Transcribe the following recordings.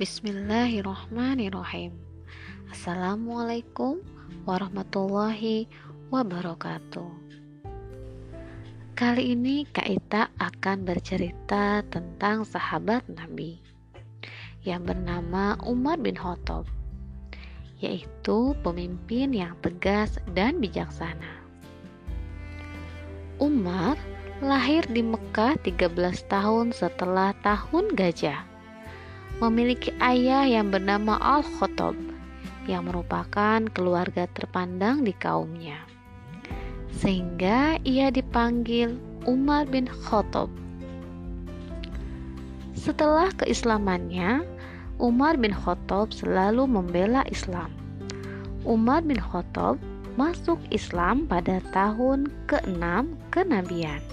Bismillahirrahmanirrahim. Assalamualaikum warahmatullahi wabarakatuh. Kali ini Kak Ita akan bercerita tentang sahabat Nabi yang bernama Umar bin Khattab, yaitu pemimpin yang tegas dan bijaksana. Umar lahir di Mekah 13 tahun setelah tahun gajah. Memiliki ayah yang bernama Al-Khattab yang merupakan keluarga terpandang di kaumnya, sehingga ia dipanggil Umar bin Khattab. Setelah keislamannya, Umar bin Khattab selalu membela Islam. Umar bin Khattab masuk Islam pada tahun ke-6 kenabian.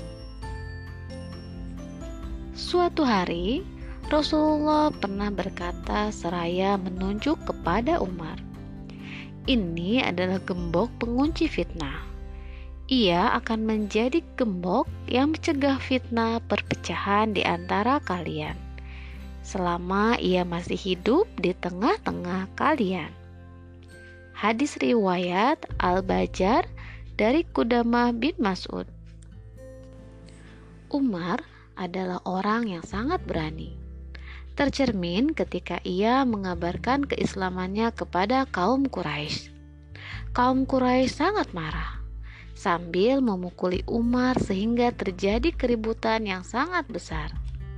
Suatu hari, Rasulullah pernah berkata seraya menunjuk kepada Umar, "Ini adalah gembok pengunci fitnah. Ia akan menjadi gembok yang mencegah fitnah perpecahan di antara kalian, selama ia masih hidup di tengah-tengah kalian." Hadis riwayat Al-Bajar dari Qudamah bin Mas'ud. Umar adalah orang yang sangat berani. Tercermin ketika ia mengabarkan keislamannya kepada kaum Quraisy. Kaum Quraisy sangat marah sambil memukuli Umar sehingga terjadi keributan yang sangat besar.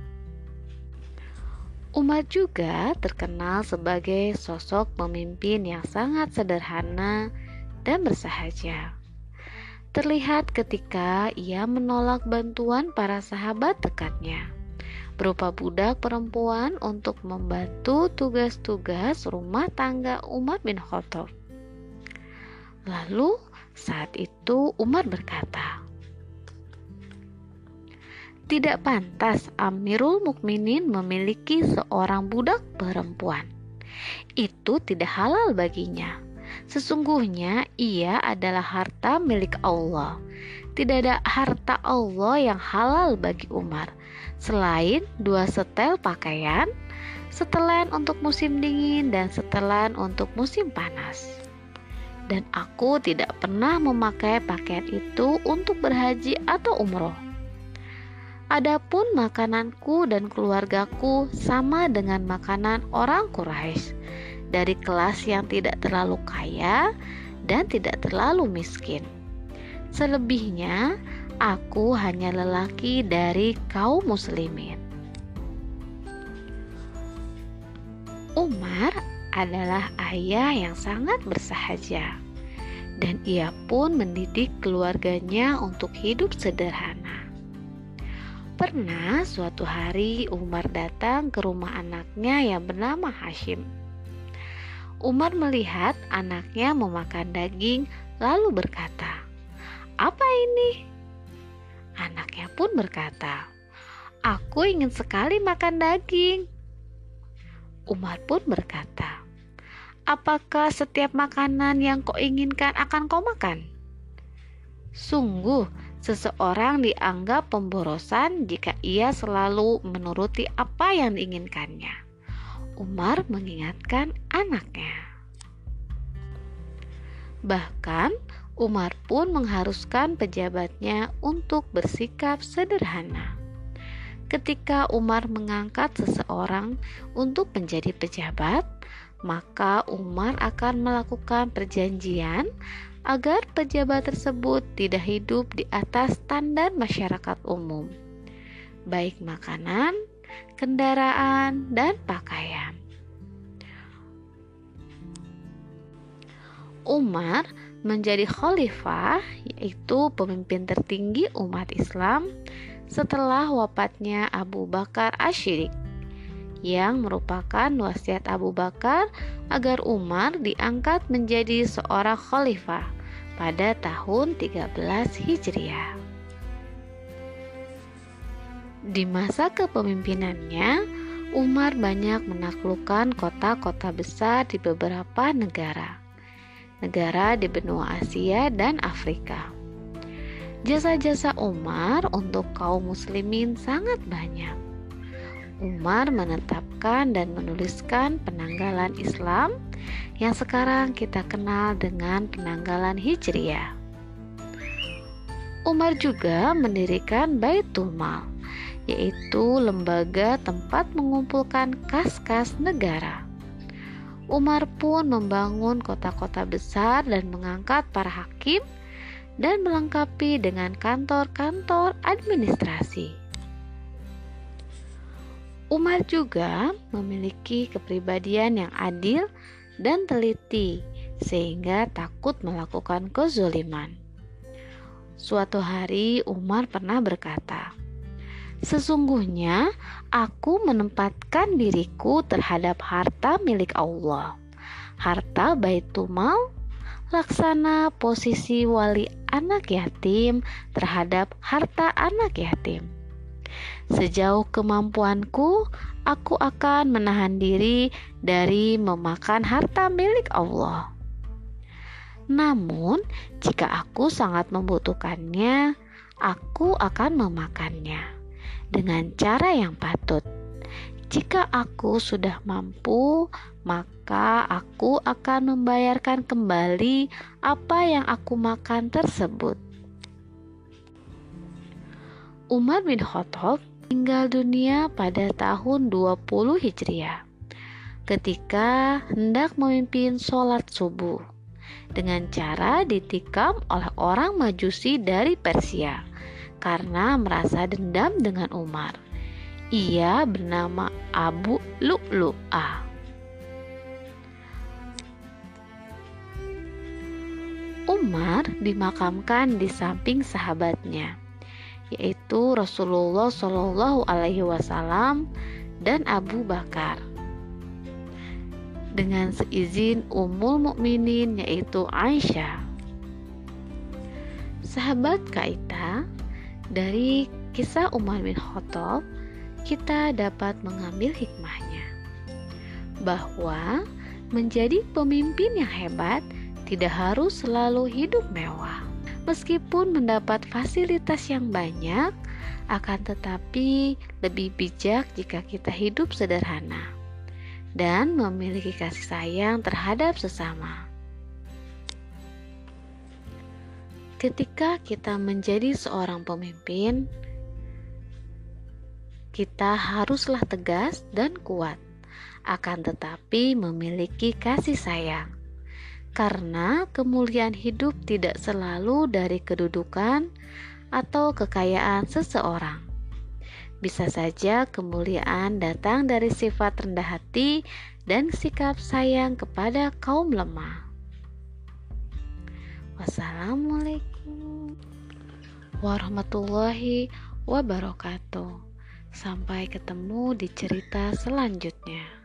Umar juga terkenal sebagai sosok pemimpin yang sangat sederhana dan bersahaja. Terlihat ketika ia menolak bantuan para sahabat dekatnya, berupa budak perempuan untuk membantu tugas-tugas rumah tangga Umar bin Khattab. Lalu saat itu Umar berkata, "Tidak pantas Amirul Mukminin memiliki seorang budak perempuan. Itu tidak halal baginya. Sesungguhnya ia adalah harta milik Allah. Tidak ada harta Allah yang halal bagi Umar selain 2 setel pakaian, setelan untuk musim dingin dan setelan untuk musim panas. Dan aku tidak pernah memakai pakaian itu untuk berhaji atau umroh. Adapun makananku dan keluargaku sama dengan makanan orang Quraisy, dari kelas yang tidak terlalu kaya dan tidak terlalu miskin. Selebihnya, aku hanya lelaki dari kaum muslimin." Umar adalah ayah yang sangat bersahaja, dan ia pun mendidik keluarganya untuk hidup sederhana. Pernah suatu hari Umar datang ke rumah anaknya yang bernama Hashim. Umar melihat anaknya memakan daging lalu berkata, "Apa ini?" Anaknya pun berkata, "Aku ingin sekali makan daging." Umar pun berkata, "Apakah setiap makanan yang kau inginkan akan kau makan? Sungguh, seseorang dianggap pemborosan jika ia selalu menuruti apa yang diinginkannya." Umar mengingatkan anaknya. Bahkan Umar pun mengharuskan pejabatnya untuk bersikap sederhana. Ketika Umar mengangkat seseorang untuk menjadi pejabat, maka Umar akan melakukan perjanjian agar pejabat tersebut tidak hidup di atas standar masyarakat umum, baik makanan, kendaraan, dan pakaian. Umar menjadi khalifah, yaitu pemimpin tertinggi umat Islam setelah wafatnya Abu Bakar Asy-Siddiq, yang merupakan wasiat Abu Bakar agar Umar diangkat menjadi seorang khalifah pada tahun 13 Hijriah. Di masa kepemimpinannya, Umar banyak menaklukkan kota-kota besar di beberapa negara di benua Asia dan Afrika. Jasa-jasa Umar untuk kaum muslimin sangat banyak. Umar menetapkan dan menuliskan penanggalan Islam yang sekarang kita kenal dengan penanggalan Hijriah. Umar juga mendirikan Baitul Mal, yaitu lembaga tempat mengumpulkan kas-kas negara. Umar pun membangun kota-kota besar dan mengangkat para hakim dan melengkapi dengan kantor-kantor administrasi. Umar juga memiliki kepribadian yang adil dan teliti sehingga takut melakukan kezaliman. Suatu hari Umar pernah berkata, "Sesungguhnya aku menempatkan diriku terhadap harta milik Allah, harta Baitul Mal, laksana posisi wali anak yatim terhadap harta anak yatim. Sejauh kemampuanku, aku akan menahan diri dari memakan harta milik Allah. Namun, jika aku sangat membutuhkannya, aku akan memakannya dengan cara yang patut. Jika aku sudah mampu, maka aku akan membayarkan kembali apa yang aku makan tersebut." Umar bin Khattab meninggal dunia pada tahun 20 Hijriah ketika hendak memimpin sholat subuh dengan cara ditikam oleh orang Majusi dari Persia karena merasa dendam dengan Umar. Ia bernama Abu Lu'lu'ah. Umar dimakamkan di samping sahabatnya, yaitu Rasulullah Shallallahu Alaihi Wasallam dan Abu Bakar, dengan seizin Ummul Mukminin yaitu Aisyah. Sahabat Kaita, dari kisah Umar bin Khattab kita dapat mengambil hikmahnya bahwa menjadi pemimpin yang hebat tidak harus selalu hidup mewah. Meskipun mendapat fasilitas yang banyak, akan tetapi lebih bijak jika kita hidup sederhana dan memiliki kasih sayang terhadap sesama. Ketika kita menjadi seorang pemimpin, kita haruslah tegas dan kuat, akan tetapi memiliki kasih sayang. Karena kemuliaan hidup tidak selalu dari kedudukan atau kekayaan seseorang. Bisa saja kemuliaan datang dari sifat rendah hati dan sikap sayang kepada kaum lemah. Wassalamualaikum warahmatullahi wabarakatuh. Sampai ketemu di cerita selanjutnya.